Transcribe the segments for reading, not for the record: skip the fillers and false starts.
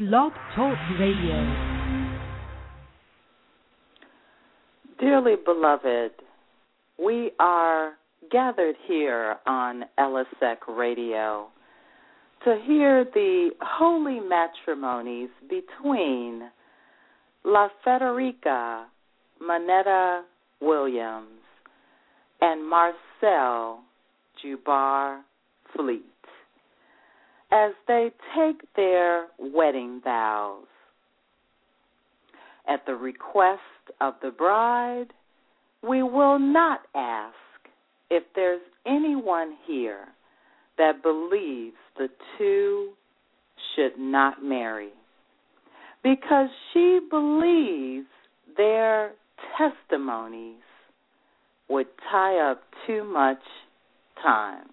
Blog Talk Radio. Dearly beloved, we are gathered here on LSEC Radio to hear the holy matrimonies between La Federica Moneta Williams and Marcel Jubar Fleet as they take their wedding vows. At the request of the bride, we will not ask if there's anyone here that believes the two should not marry, because she believes their testimonies would tie up too much time.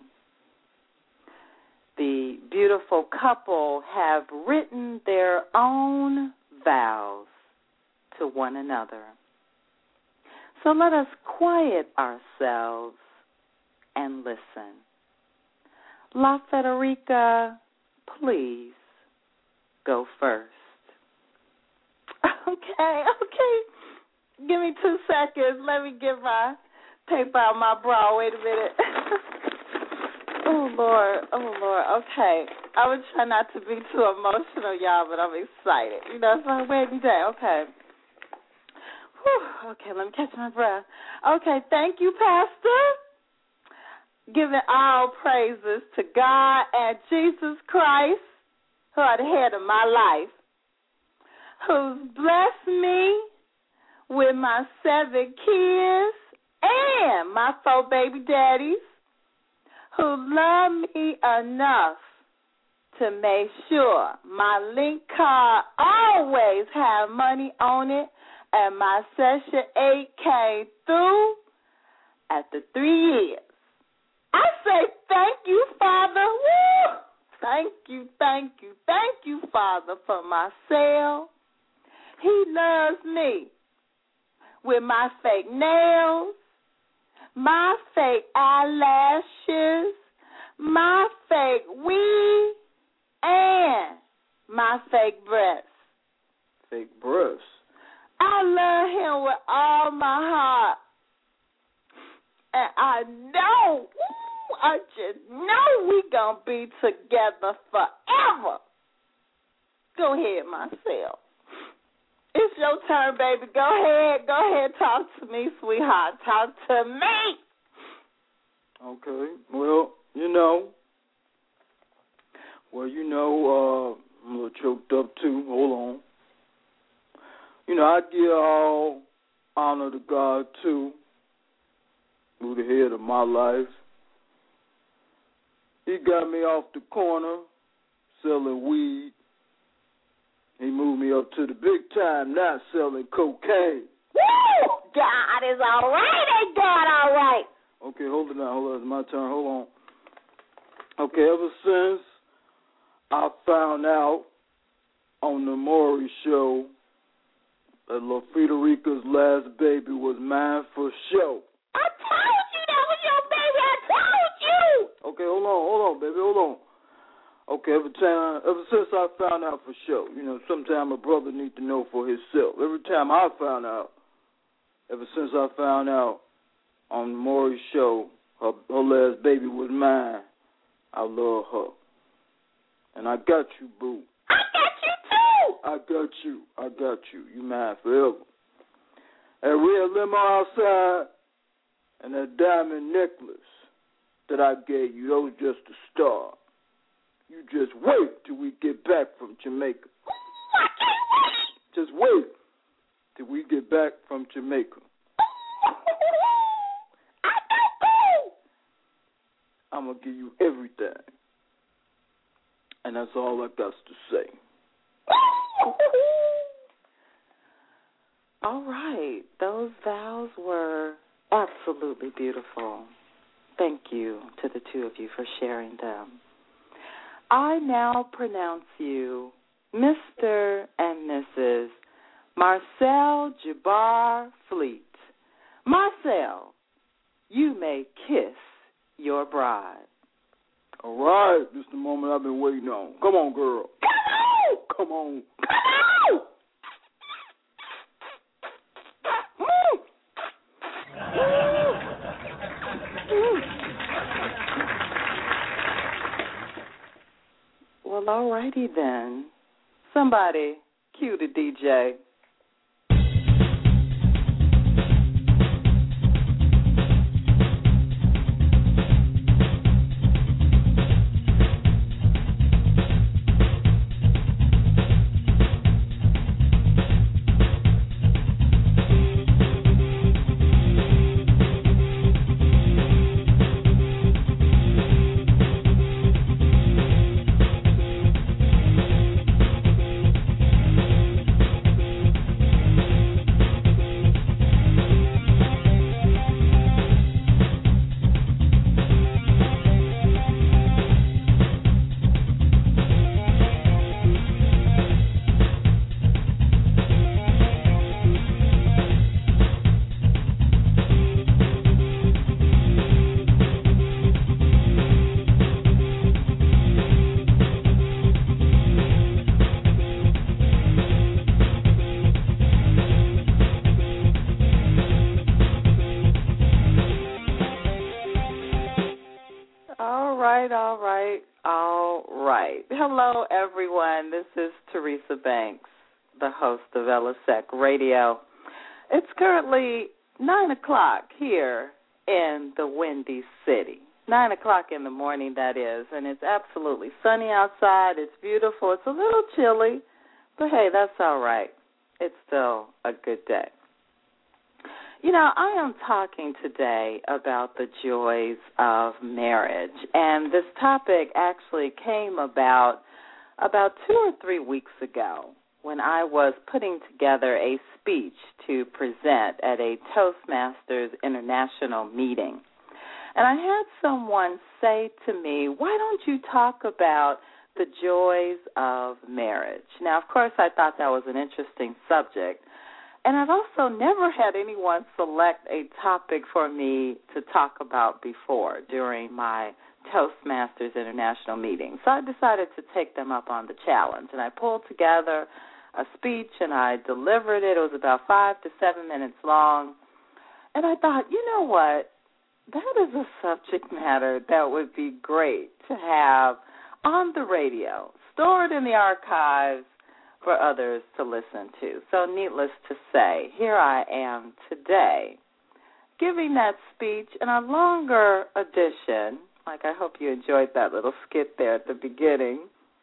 The beautiful couple have written their own vows to one another. So let us quiet ourselves and listen. La Federica, please go first. Okay. Give me 2 seconds. Let me get my paper out my bra. Wait a minute. Oh, Lord. Okay. I would try not to be too emotional, y'all, but I'm excited. You know, it's my wedding day. Okay. Whew. Okay, let me catch my breath. Okay, thank you, Pastor. Giving all praises to God and Jesus Christ, who are the head of my life, who's blessed me with my 7 kids and my 4 baby daddies, who love me enough to make sure my link card always have money on it and my Section 8 came through after 3 years. I say thank you, Father. Woo! Thank you, Father, for my sale. He loves me with my fake nails, my fake eyelashes, my fake weave, and my fake breasts. Fake breasts? I love him with all my heart. And I just know we gonna be together forever. Go ahead, Marcel. It's your turn, baby. Go ahead, talk to me, sweetheart. Talk to me. Okay. Well, I'm a little choked up too. Hold on. I give all honor to God too, who's the head of my life. He got me off the corner selling weed. He moved me up to the big time, not selling cocaine. Woo! God is all right. Ain't God all right? Okay, hold it now. It's my turn. Hold on. Okay, ever since I found out on the Maury show that La Federica's last baby was mine for show. I told you that was your baby. I told you. Okay, hold on, baby, hold on. Okay, ever since I found out for sure, sometimes a brother needs to know for himself. Every time I found out, ever since I found out on the Maury show, her last baby was mine, I love her. And I got you, boo. I got you, too. I got you. You mine forever. That red limo outside and that diamond necklace that I gave you, those just the start. You just wait till we get back from Jamaica. Ooh, I can't wait. Just wait till we get back from Jamaica. I know. I'm going to give you everything. And that's all I got to say. All right. Those vows were absolutely beautiful. Thank you to the two of you for sharing them. I now pronounce you Mr. and Mrs. Marcel Jubar Fleet. Marcel, you may kiss your bride. All right, this is the moment I've been waiting on. Come on, girl. Come Come on. Well, all righty then. Somebody cue the DJ. All right. Hello, everyone. This is Teresa Banks, the host of LSEC Radio. It's currently 9 o'clock here in the Windy City. 9 o'clock in the morning, that is, and it's absolutely sunny outside. It's beautiful. It's a little chilly, but hey, that's all right. It's still a good day. You know, I am talking today about the joys of marriage, and this topic actually came about 2 or 3 weeks ago when I was putting together a speech to present at a Toastmasters International meeting. And I had someone say to me, why don't you talk about the joys of marriage? Now, of course, I thought that was an interesting subject. And I've also never had anyone select a topic for me to talk about before during my Toastmasters International meeting. So I decided to take them up on the challenge. And I pulled together a speech and I delivered it. It was about 5 to 7 minutes long. And I thought, you know what? That is a subject matter that would be great to have on the radio, stored in the archives, for others to listen to. So needless to say, here I am today giving that speech in a longer edition, like I hope you enjoyed that little skit there at the beginning,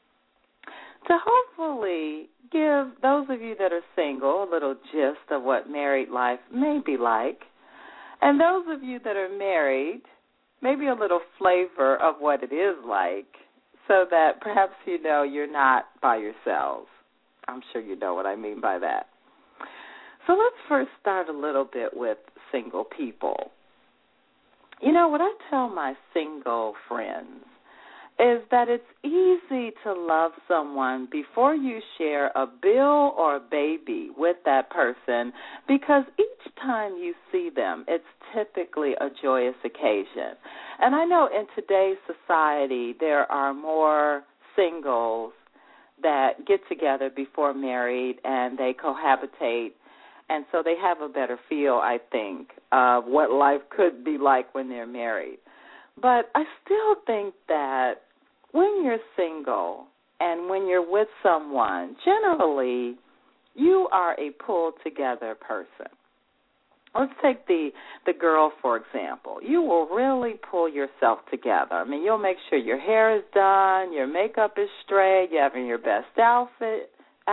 to hopefully give those of you that are single a little gist of what married life may be like, and those of you that are married, maybe a little flavor of what it is like, so that perhaps you know you're not by yourselves. I'm sure you know what I mean by that. So let's first start a little bit with single people. You know, what I tell my single friends is that it's easy to love someone before you share a bill or a baby with that person, because each time you see them, it's typically a joyous occasion. And I know in today's society there are more singles that get together before married and they cohabitate, and so they have a better feel, I think, of what life could be like when they're married. But I still think that when you're single and when you're with someone, generally you are a pulled-together person. Let's take the girl, for example. You will really pull yourself together. I mean, you'll make sure your hair is done, your makeup is straight, you're having your best outfit.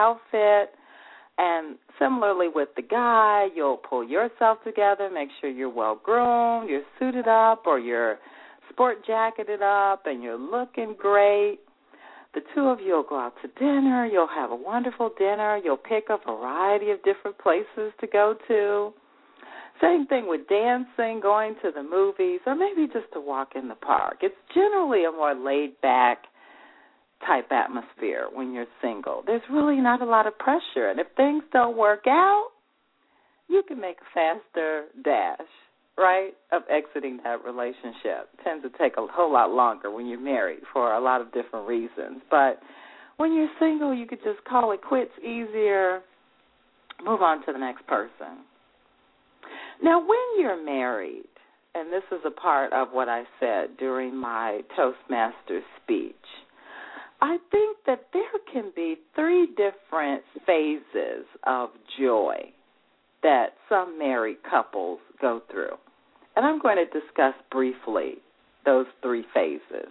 And similarly with the guy, you'll pull yourself together, make sure you're well-groomed, you're suited up, or you're sport jacketed up, and you're looking great. The two of you will go out to dinner. You'll have a wonderful dinner. You'll pick a variety of different places to go to. Same thing with dancing, going to the movies, or maybe just to walk in the park. It's generally a more laid-back type atmosphere when you're single. There's really not a lot of pressure, and if things don't work out, you can make a faster dash, right, of exiting that relationship. It tends to take a whole lot longer when you're married for a lot of different reasons. But When you're single, you could just call it quits easier, move on to the next person. Now, when you're married, and this is a part of what I said during my Toastmasters speech, I think that there can be 3 different phases of joy that some married couples go through. And I'm going to discuss briefly those 3 phases.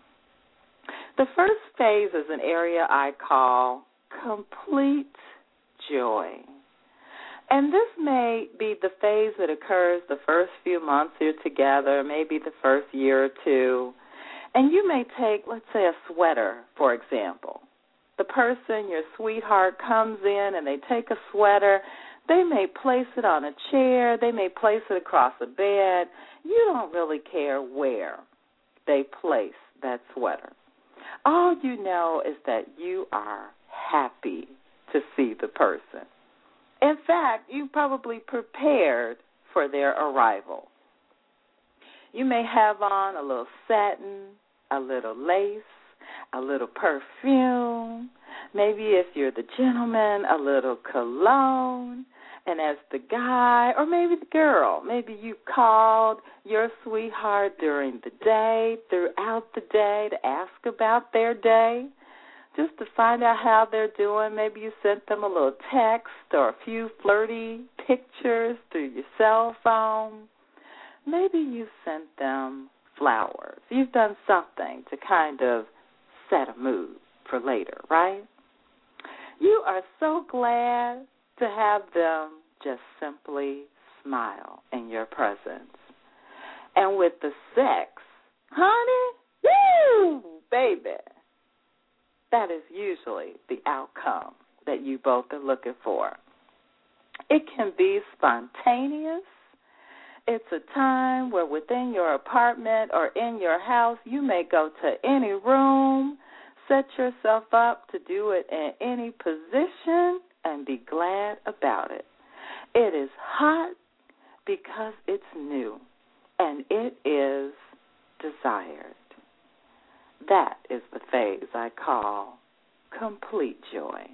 The first phase is an area I call complete joy. And this may be the phase that occurs the first few months you're together, maybe the first year or 2. And you may take, let's say, a sweater, for example. The person, your sweetheart, comes in and they take a sweater. They may place it on a chair. They may place it across a bed. You don't really care where they place that sweater. All you know is that you are happy to see the person. In fact, you probably prepared for their arrival. You may have on a little satin, a little lace, a little perfume, maybe if you're the gentleman, a little cologne, and as the guy, or maybe the girl, maybe you called your sweetheart during the day, throughout the day, to ask about their day, just to find out how they're doing. Maybe you sent them a little text or a few flirty pictures through your cell phone. Maybe you sent them flowers. You've done something to kind of set a mood for later, right? You are so glad to have them just simply smile in your presence. And with the sex, honey, woo, baby, that is usually the outcome that you both are looking for. It can be spontaneous. It's a time where within your apartment or in your house, you may go to any room, set yourself up to do it in any position, and be glad about it. It is hot because it's new, and it is desired. That is the phase I call complete joy.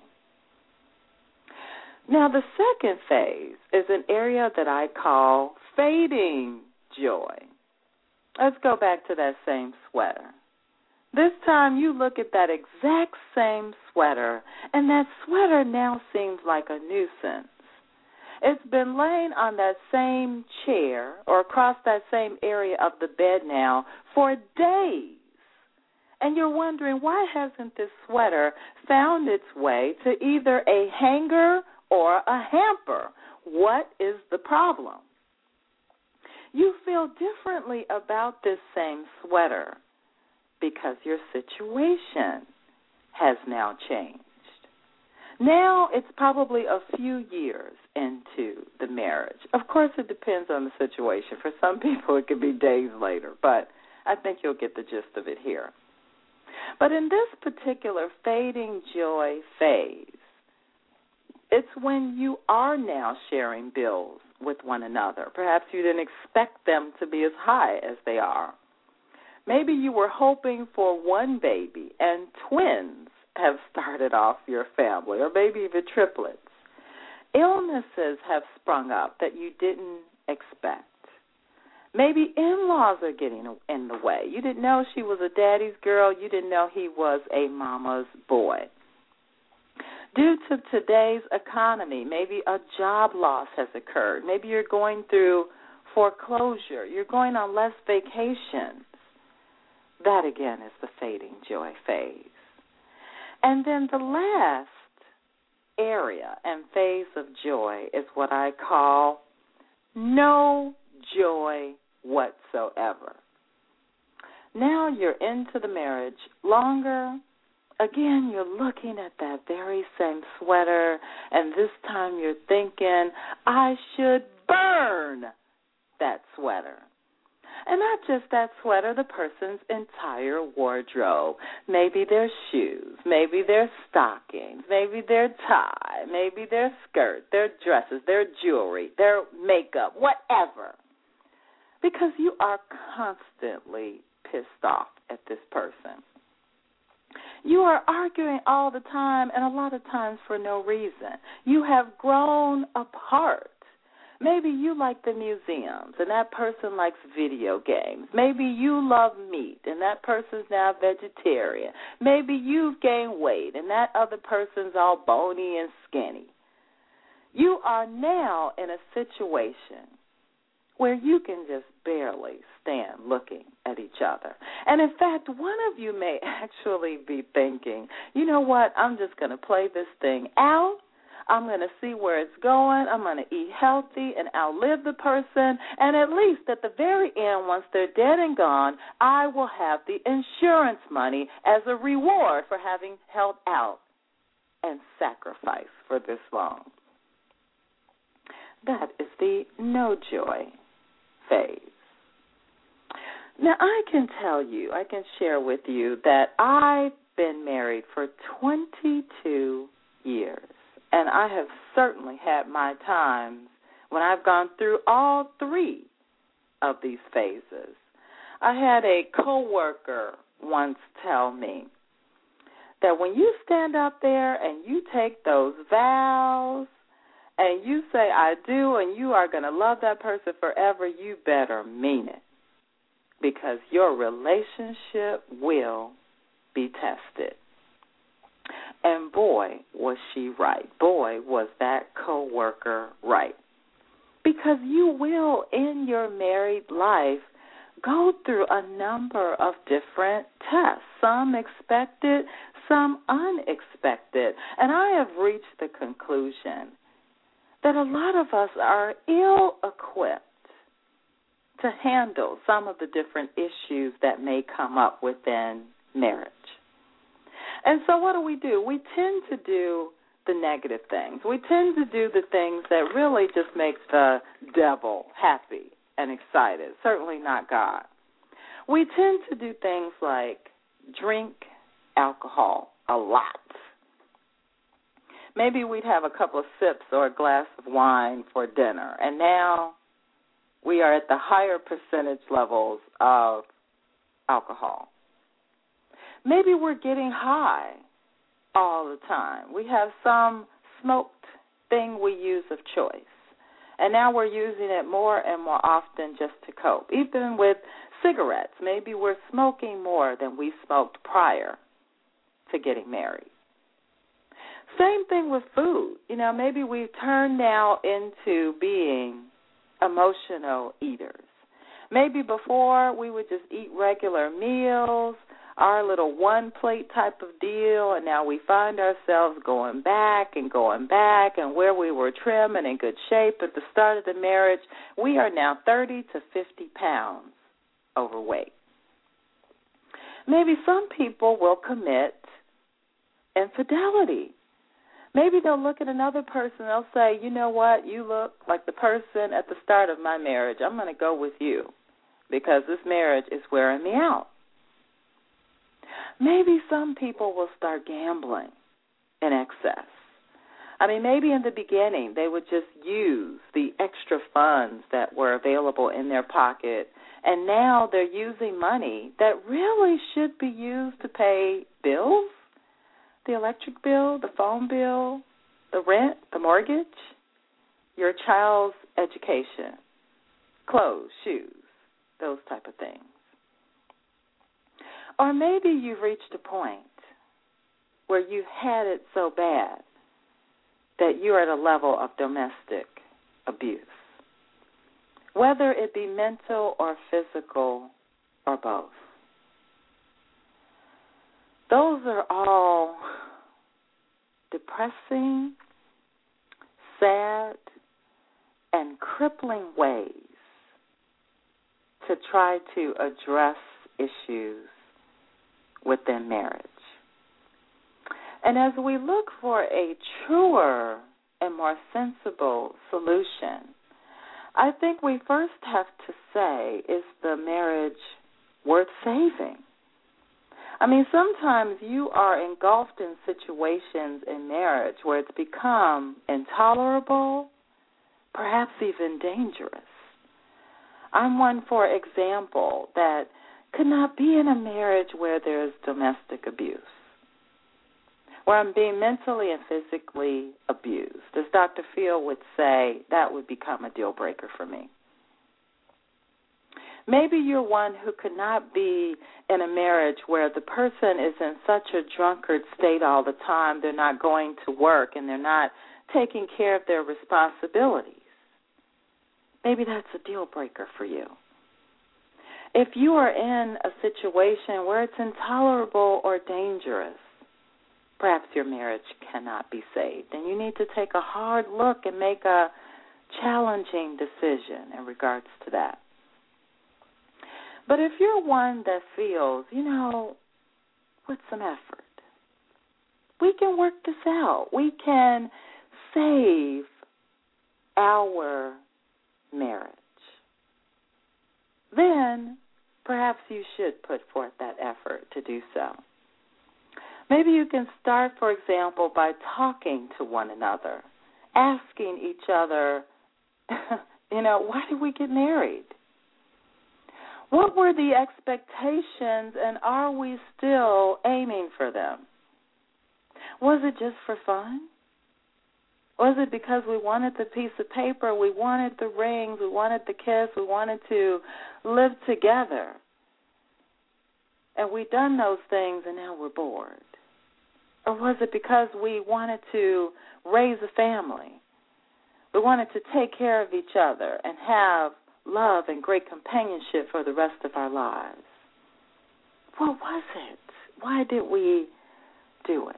Now, the second phase is an area that I call fading joy. Let's go back to that same sweater. This time you look at that exact same sweater, and that sweater now seems like a nuisance. It's been laying on that same chair or across that same area of the bed now for days. And you're wondering, why hasn't this sweater found its way to either a hanger or a hamper? What is the problem? You feel differently about this same sweater because your situation has now changed. Now it's probably a few years into the marriage. Of course, it depends on the situation. For some people, it could be days later, but I think you'll get the gist of it here. But in this particular fading joy phase, it's when you are now sharing bills with one another. Perhaps you didn't expect them to be as high as they are. Maybe you were hoping for one baby and twins have started off your family, or maybe even triplets. Illnesses have sprung up that you didn't expect. Maybe in-laws are getting in the way. You didn't know she was a daddy's girl. You didn't know he was a mama's boy. Due to today's economy, maybe a job loss has occurred. Maybe you're going through foreclosure. You're going on less vacations. That, again, is the fading joy phase. And then the last area and phase of joy is what I call no joy whatsoever. Now you're into the marriage longer. Again, you're looking at that very same sweater, and this time you're thinking, I should burn that sweater. And not just that sweater, the person's entire wardrobe. Maybe their shoes, maybe their stockings, maybe their tie, maybe their skirt, their dresses, their jewelry, their makeup, whatever. Because you are constantly pissed off at this person. You are arguing all the time, and a lot of times for no reason. You have grown apart. Maybe you like the museums, and that person likes video games. Maybe you love meat, and that person's now vegetarian. Maybe you've gained weight, and that other person's all bony and skinny. You are now in a situation where you can just barely stand looking at each other. And in fact, one of you may actually be thinking, you know what, I'm just going to play this thing out. I'm going to see where it's going. I'm going to eat healthy and outlive the person. And at least at the very end, once they're dead and gone, I will have the insurance money as a reward for having held out and sacrificed for this long. That is the no joy phase. Now, I can tell you, I can share with you that I've been married for 22 years. And I have certainly had my times when I've gone through all three of these phases. I had a coworker once tell me that when you stand up there and you take those vows and you say, I do, and you are going to love that person forever, you better mean it, because your relationship will be tested. And boy, was she right. Boy, was that coworker right. Because you will, in your married life, go through a number of different tests, some expected, some unexpected. And I have reached the conclusion that a lot of us are ill-equipped to handle some of the different issues that may come up within marriage. And so what do? We tend to do the negative things. We tend to do the things that really just make the devil happy and excited, certainly not God. We tend to do things like drink alcohol a lot. Maybe we'd have a couple of sips or a glass of wine for dinner, and now we are at the higher percentage levels of alcohol. Maybe we're getting high all the time. We have some smoked thing we use of choice, and now we're using it more and more often just to cope. Even with cigarettes, maybe we're smoking more than we smoked prior to getting married. Same thing with food. Maybe we've turned now into being emotional eaters. Maybe before we would just eat regular meals, our little one-plate type of deal, and now we find ourselves going back, and where we were trim and in good shape at the start of the marriage, we are now 30 to 50 pounds overweight. Maybe some people will commit infidelity. Maybe they'll look at another person and they'll say, you know what, you look like the person at the start of my marriage. I'm going to go with you because this marriage is wearing me out. Maybe some people will start gambling in excess. Maybe in the beginning they would just use the extra funds that were available in their pocket, and now they're using money that really should be used to pay bills, the electric bill, the phone bill, the rent, the mortgage, your child's education, clothes, shoes, those type of things. Or maybe you've reached a point where you've had it so bad that you're at a level of domestic abuse, whether it be mental or physical or both. Those are all depressing, sad, and crippling ways to try to address issues within marriage. And as we look for a truer and more sensible solution, I think we first have to say, is the marriage worth saving? Sometimes you are engulfed in situations in marriage where it's become intolerable, perhaps even dangerous. I'm one, for example, that could not be in a marriage where there's domestic abuse. where I'm being mentally and physically abused. As Dr. Phil would say, that would become a deal breaker for me. Maybe you're one who could not be in a marriage where the person is in such a drunkard state all the time, they're not going to work and they're not taking care of their responsibilities. Maybe that's a deal breaker for you. If you are in a situation where it's intolerable or dangerous, perhaps your marriage cannot be saved, and you need to take a hard look and make a challenging decision in regards to that. But if you're one that feels, with some effort, we can work this out. We can save our marriage. Then perhaps you should put forth that effort to do so. Maybe you can start, for example, by talking to one another, asking each other, why did we get married? What were the expectations, and are we still aiming for them? Was it just for fun? Was it because we wanted the piece of paper, we wanted the rings, we wanted the kiss, we wanted to live together? And we've done those things and now we're bored. Or was it because we wanted to raise a family? We wanted to take care of each other and have love and great companionship for the rest of our lives. What was it? Why did we do it?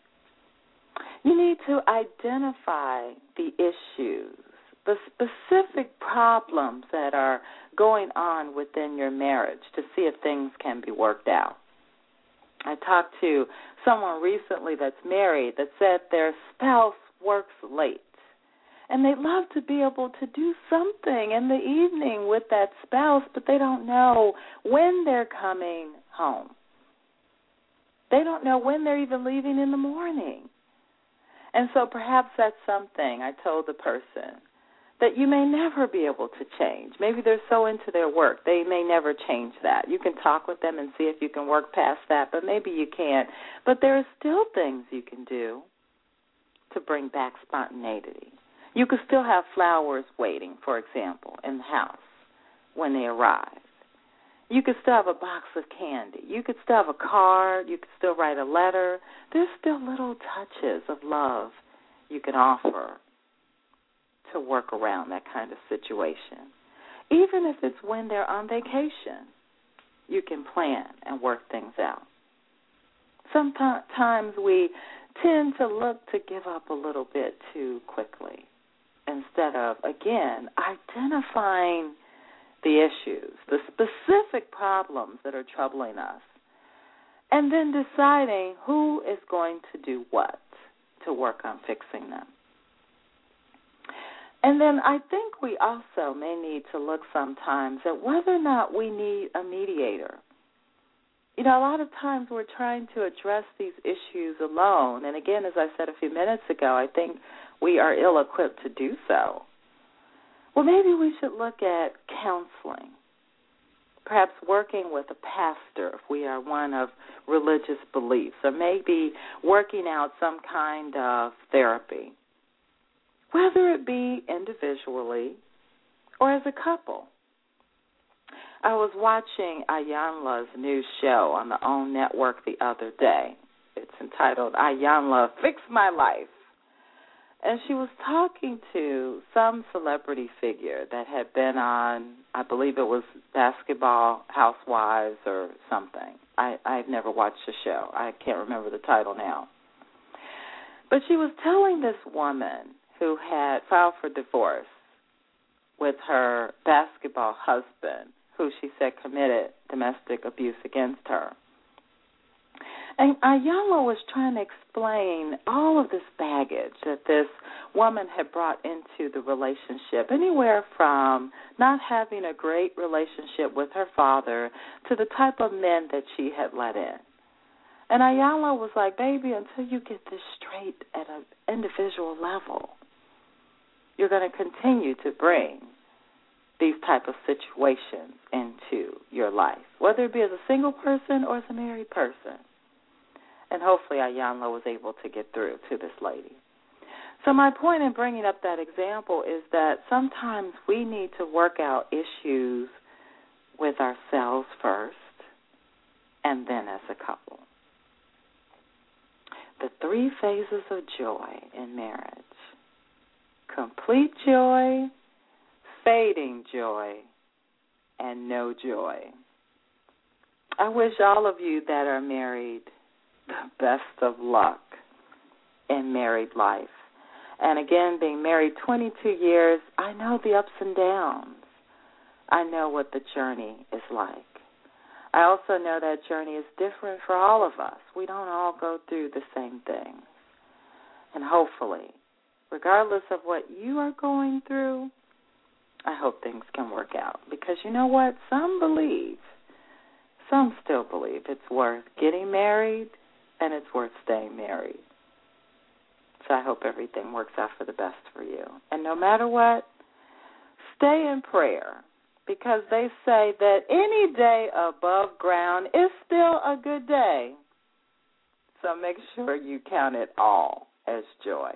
You need to identify the issues, the specific problems that are going on within your marriage to see if things can be worked out. I talked to someone recently that's married that said their spouse works late, and they'd love to be able to do something in the evening with that spouse, but they don't know when they're coming home. They don't know when they're even leaving in the morning. And so perhaps that's something, I told the person, that you may never be able to change. Maybe they're so into their work, they may never change that. You can talk with them and see if you can work past that, but maybe you can't. But there are still things you can do to bring back spontaneity. You could still have flowers waiting, for example, in the house when they arrive. You could still have a box of candy. You could still have a card. You could still write a letter. There's still little touches of love you can offer to work around that kind of situation. Even if it's when they're on vacation, you can plan and work things out. Sometimes we tend to look to give up a little bit too quickly instead of, again, identifying the issues, the specific problems that are troubling us, and then deciding who is going to do what to work on fixing them. And then I think we also may need to look sometimes at whether or not we need a mediator. A lot of times we're trying to address these issues alone, and again, as I said a few minutes ago, I think we are ill-equipped to do so. Well, maybe we should look at counseling, perhaps working with a pastor if we are one of religious beliefs, or maybe working out some kind of therapy, whether it be individually or as a couple. I was watching Ayanla's new show on the OWN network the other day. It's entitled Ayanla, Fix My Life. And she was talking to some celebrity figure that had been on, I believe it was Basketball Housewives or something. I've never watched the show. I can't remember the title now. But she was telling this woman who had filed for divorce with her basketball husband, who she said committed domestic abuse against her. And Ayanla was trying to explain all of this baggage that this woman had brought into the relationship, anywhere from not having a great relationship with her father to the type of men that she had let in. And Ayanla was like, baby, until you get this straight at an individual level, you're going to continue to bring these type of situations into your life, whether it be as a single person or as a married person. And hopefully Ayanla was able to get through to this lady. So my point in bringing up that example is that sometimes we need to work out issues with ourselves first and then as a couple. The 3 phases of joy in marriage: complete joy, fading joy, and no joy. I wish all of you that are married the best of luck in married life. And again, being married 22 years, I know the ups and downs. I know what the journey is like. I also know that journey is different for all of us. We don't all go through the same things. And hopefully, regardless of what you are going through, I hope things can work out. Because you know what? Some still believe it's worth getting married and it's worth staying married. So I hope everything works out for the best for you. And no matter what, stay in prayer, because they say that any day above ground is still a good day. So make sure you count it all as joy.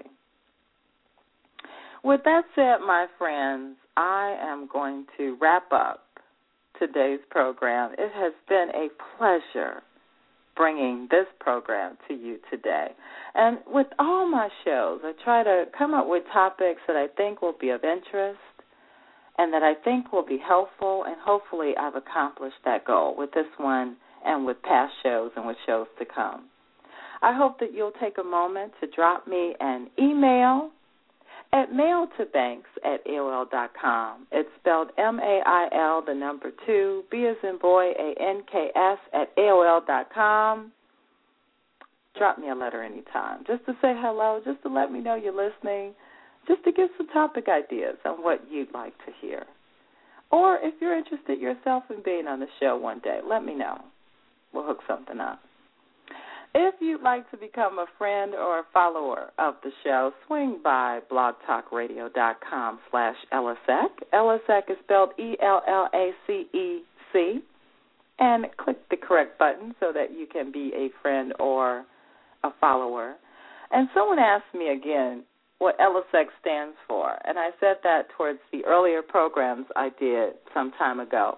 With that said, my friends, I am going to wrap up today's program. It has been a pleasure bringing this program to you today. And with all my shows, I try to come up with topics that I think will be of interest and that I think will be helpful, and hopefully I've accomplished that goal with this one and with past shows and with shows to come. I hope that you'll take a moment to drop me an email at mailtobanks@AOL.com. It's spelled MAIL, the number 2, B as in boy, ANKS @AOL.com. Drop me a letter anytime, just to say hello, just to let me know you're listening, just to give some topic ideas on what you'd like to hear. Or if you're interested yourself in being on the show one day, let me know. We'll hook something up. If you'd like to become a friend or a follower of the show, swing by blogtalkradio.com/LSEC. LSEC is spelled ELLACEC. And click the correct button so that you can be a friend or a follower. And someone asked me again what LSEC stands for, and I said that towards the earlier programs I did some time ago.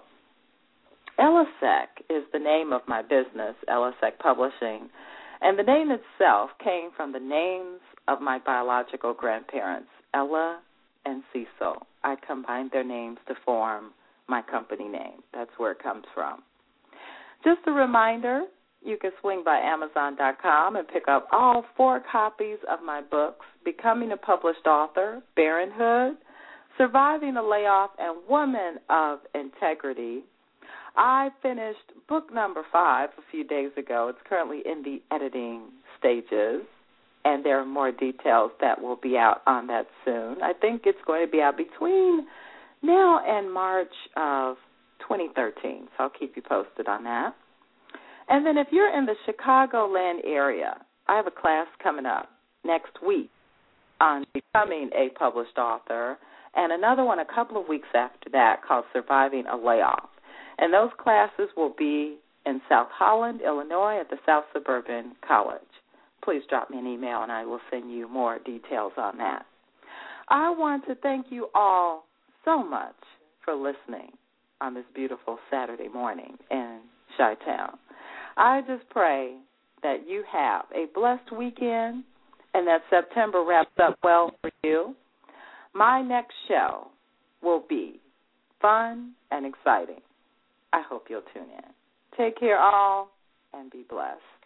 LSEC is the name of my business, LSEC Publishing, and the name itself came from the names of my biological grandparents, Ella and Cecil. I combined their names to form my company name. That's where it comes from. Just a reminder, you can swing by Amazon.com and pick up all 4 copies of my books, Becoming a Published Author, Parenthood, Surviving a Layoff, and Woman of Integrity. I finished book number 5 a few days ago. It's currently in the editing stages, and there are more details that will be out on that soon. I think it's going to be out between now and March of 2013, so I'll keep you posted on that. And then if you're in the Chicagoland area, I have a class coming up next week on becoming a published author, and another one a couple of weeks after that called Surviving a Layoff. And those classes will be in South Holland, Illinois, at the South Suburban College. Please drop me an email, and I will send you more details on that. I want to thank you all so much for listening on this beautiful Saturday morning in Chi-Town. I just pray that you have a blessed weekend and that September wraps up well for you. My next show will be fun and exciting. I hope you'll tune in. Take care all and be blessed.